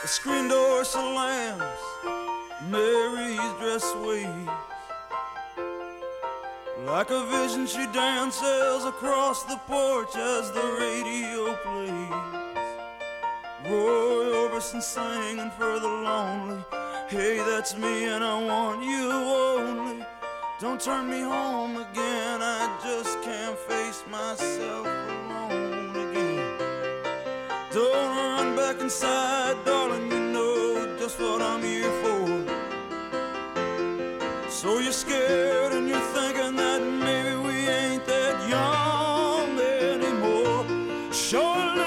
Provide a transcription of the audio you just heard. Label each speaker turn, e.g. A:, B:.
A: The screen door slams, Mary's dress waves. Like a vision she dances across the porch as the radio plays. Roy Orbison singing for the lonely. Hey, that's me and I want you only. Don't turn me home again, I just can't face myself alone again. Don't run back inside, darling, you know just what I'm here for. So you're scared and you're thinking that maybe we ain't that young anymore. Surely